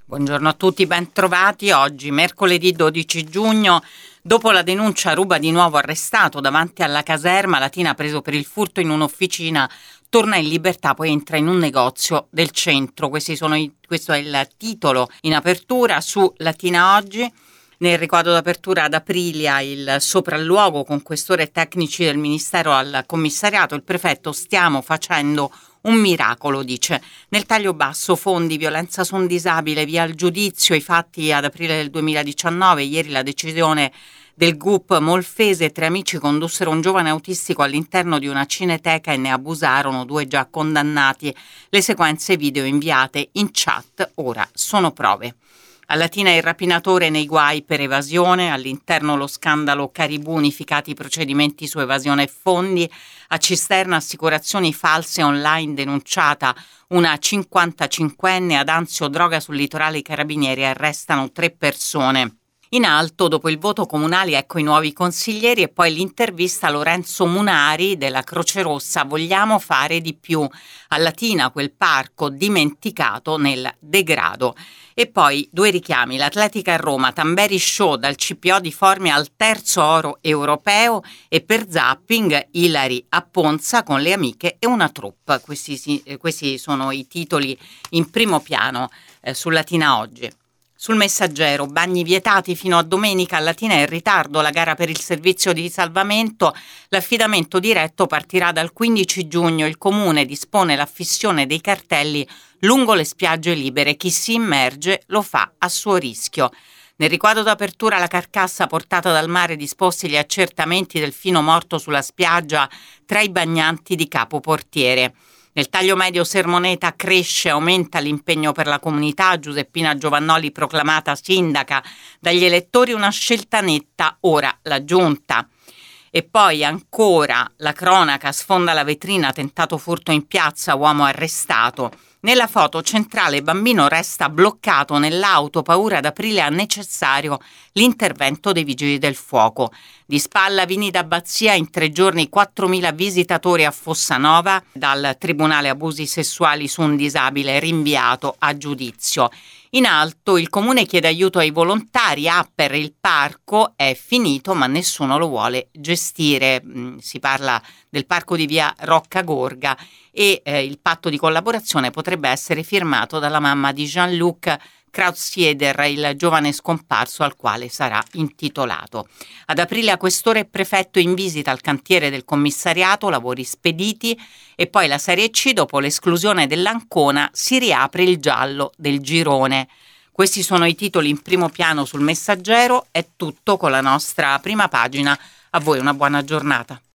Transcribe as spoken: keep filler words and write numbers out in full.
Buongiorno a tutti, ben trovati. Oggi, mercoledì dodici giugno, dopo la denuncia ruba di nuovo arrestato davanti alla caserma, Latina preso per il furto in un'officina, torna in libertà, poi entra in un negozio del centro. Questi sono i, questo è il titolo in apertura su Latina Oggi. Nel riquadro d'apertura ad Aprilia il sopralluogo con questore e tecnici del Ministero al commissariato. Il prefetto: stiamo facendo un miracolo, dice. Nel taglio basso: fondi, violenza su un disabile, via il giudizio, i fatti ad aprile del duemiladiciannove, ieri la decisione del G U P Molfese, tre amici condussero un giovane autistico all'interno di una cineteca e ne abusarono, due già condannati. Le sequenze video inviate in chat ora sono prove. A Latina il rapinatore nei guai per evasione, all'interno lo scandalo Caribou, unificati i procedimenti su evasione e fondi, a Cisterna assicurazioni false online, denunciata una cinquantacinquenne, ad Anzio droga sul litorale, i carabinieri arrestano tre persone. In alto, dopo il voto comunale, ecco i nuovi consiglieri e poi l'intervista a Lorenzo Munari della Croce Rossa. Vogliamo fare di più. A Latina quel parco dimenticato nel degrado. E poi due richiami: l'Atletica a Roma, Tamberi Show dal C P O di Formia al terzo oro europeo, e per zapping Ilari a Ponza con le amiche e una troupe. Questi, questi sono i titoli in primo piano eh, su Latina Oggi. Sul Messaggero: bagni vietati fino a domenica, a Latina è in ritardo la gara per il servizio di salvamento, l'affidamento diretto partirà dal quindici giugno, il comune dispone l'affissione dei cartelli lungo le spiagge libere, chi si immerge lo fa a suo rischio. Nel riquadro d'apertura la carcassa portata dal mare, disposti gli accertamenti del fino morto sulla spiaggia tra i bagnanti di Capo Portiere. Nel taglio medio Sermoneta: cresce, aumenta l'impegno per la comunità, Giuseppina Giovannoli proclamata sindaca dagli elettori, una scelta netta, ora la giunta. E poi ancora la cronaca: sfonda la vetrina, tentato furto in piazza, uomo arrestato. Nella foto centrale bambino resta bloccato nell'auto, paura ad Aprile, ha necessario l'intervento dei vigili del fuoco. Di spalla Vini d'Abbazia: in tre giorni quattromila visitatori a Fossanova, dal tribunale abusi sessuali su un disabile rinviato a giudizio. In alto il comune chiede aiuto ai volontari, ah, per il parco è finito ma nessuno lo vuole gestire. Mm, si parla del parco di via Rocca Gorga e eh, il patto di collaborazione potrebbe essere firmato dalla mamma di Jean-Luc Krautsieder, il giovane scomparso al quale sarà intitolato. Ad Aprile a questore e prefetto in visita al cantiere del commissariato, lavori spediti. E poi la Serie C: dopo l'esclusione dell'Ancona si riapre il giallo del girone. Questi sono i titoli in primo piano sul Messaggero. È tutto con la nostra prima pagina. A voi una buona giornata.